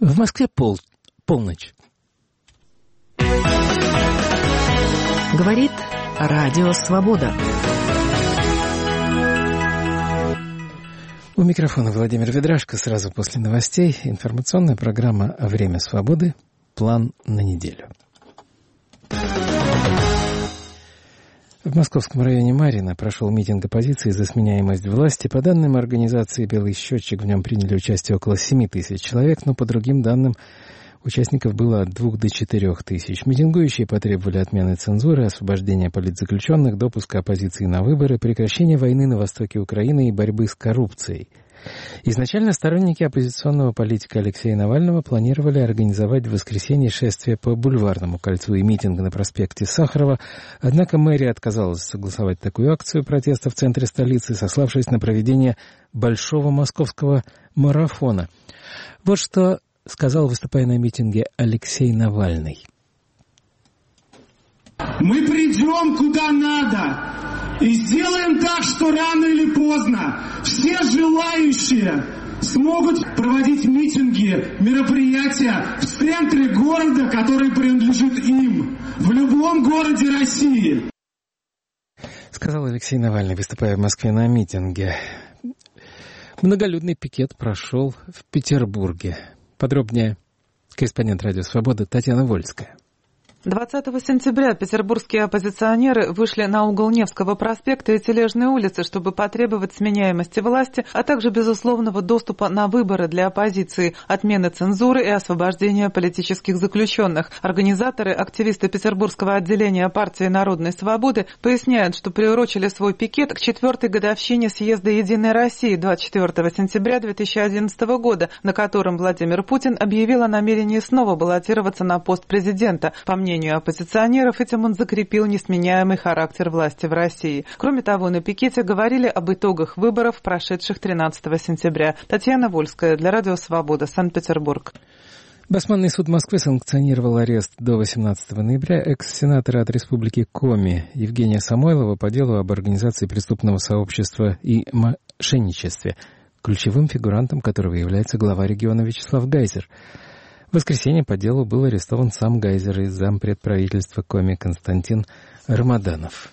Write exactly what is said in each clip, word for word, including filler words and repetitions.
В Москве пол... полночь. Говорит Радио Свобода. У микрофона Владимир Ведрашко. Сразу после новостей информационная программа «Время свободы. План на неделю». В московском районе Марьино прошел митинг оппозиции за сменяемость власти. По данным организации «Белый счетчик», в нем приняли участие около семи тысяч человек, но по другим данным участников было от двух до четырех тысяч. Митингующие потребовали отмены цензуры, освобождения политзаключенных, допуска оппозиции на выборы, прекращения войны на востоке Украины и борьбы с коррупцией. Изначально сторонники оппозиционного политика Алексея Навального планировали организовать в воскресенье шествие по Бульварному кольцу и митинг на проспекте Сахарова, однако мэрия отказалась согласовать такую акцию протеста в центре столицы, сославшись на проведение большого московского марафона. Вот что сказал, выступая на митинге, Алексей Навальный. Мы придем куда надо и сделаем так, что рано или поздно все желающие смогут проводить митинги, мероприятия в центре города, который принадлежит им, в любом городе России. Сказал Алексей Навальный, выступая в Москве на митинге. Многолюдный пикет прошел в Петербурге. Подробнее корреспондент «Радио Свобода» Татьяна Вольская. двадцатого сентября петербургские оппозиционеры вышли на угол Невского проспекта и Тележной улицы, чтобы потребовать сменяемости власти, а также безусловного доступа на выборы для оппозиции, отмены цензуры и освобождения политических заключенных. Организаторы, активисты Петербургского отделения партии Народной Свободы поясняют, что приурочили свой пикет к четвертой годовщине съезда «Единой России» двадцать четвёртого сентября две тысячи одиннадцатого года, на котором Владимир Путин объявил о намерении снова баллотироваться на пост президента. По мнению По мнению оппозиционеров, этим он закрепил несменяемый характер власти в России. Кроме того, на пикете говорили об итогах выборов, прошедших тринадцатого сентября. Татьяна Вольская для Радио Свобода, Санкт-Петербург. Басманный суд Москвы санкционировал арест до восемнадцатого ноября экс-сенатора от Республики Коми Евгения Самойлова по делу об организации преступного сообщества и мошенничестве, ключевым фигурантом которого является глава региона Вячеслав Гайзер. В воскресенье по делу был арестован сам Гайзер и зампред правительства Коми Константин Рамаданов.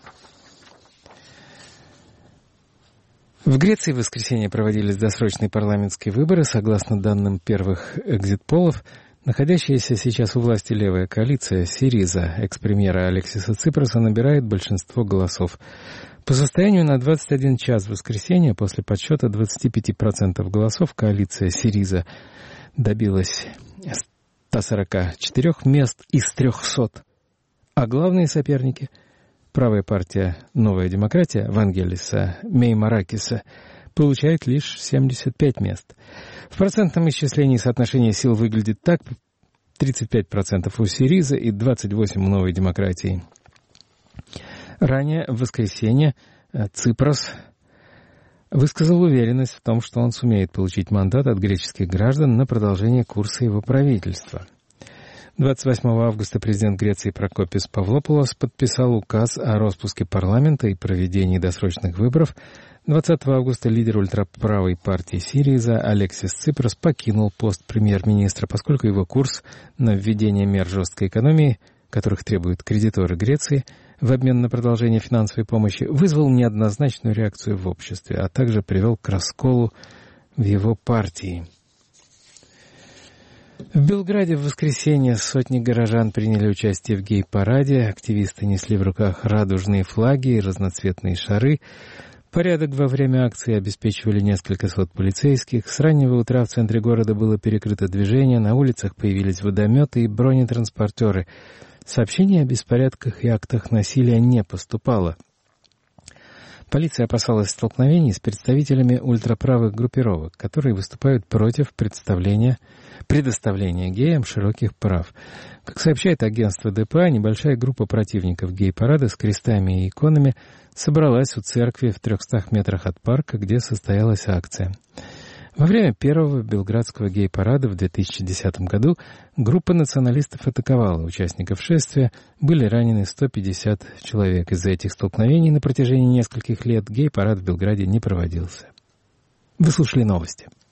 В Греции в воскресенье проводились досрочные парламентские выборы. Согласно данным первых экзит-полов, находящаяся сейчас у власти левая коалиция Сириза экс-премьера Алексиса Ципроса набирает большинство голосов. По состоянию на двадцать один час в воскресенье после подсчета двадцати пяти процентов голосов коалиция Сириза добилась ста сорока четырёх мест из трехсот. А главные соперники, правая партия «Новая демократия» Вангелиса Меймаракиса, получает лишь семьдесят пять мест. В процентном исчислении соотношение сил выглядит так: тридцать пять процентов у Сириза и двадцать восемь процентов у «Новой демократии». Ранее, в воскресенье, Ципрос высказал уверенность в том, что он сумеет получить мандат от греческих граждан на продолжение курса его правительства. двадцать восьмого августа президент Греции Прокопис Павлопулос подписал указ о распуске парламента и проведении досрочных выборов. двадцатого августа лидер ультраправой партии Сириза Алексис Ципрос покинул пост премьер-министра, поскольку его курс на введение мер жесткой экономии, которых требуют кредиторы Греции, в обмен на продолжение финансовой помощи, вызвал неоднозначную реакцию в обществе, а также привел к расколу в его партии. В Белграде в воскресенье сотни горожан приняли участие в гей-параде. Активисты несли в руках радужные флаги и разноцветные шары. Порядок во время акции обеспечивали несколько сот полицейских. С раннего утра в центре города было перекрыто движение, на улицах появились водометы и бронетранспортеры. Сообщений о беспорядках и актах насилия не поступало. Полиция опасалась столкновений с представителями ультраправых группировок, которые выступают против представления, предоставления геям широких прав. Как сообщает агентство ДПА, небольшая группа противников гей-парада с крестами и иконами собралась у церкви в трехстах метрах от парка, где состоялась акция. Во время первого белградского гей-парада в две тысячи десятом году группа националистов атаковала участников шествия, были ранены сто пятьдесят человек. Из-за этих столкновений на протяжении нескольких лет гей-парад в Белграде не проводился. Вы слушали новости.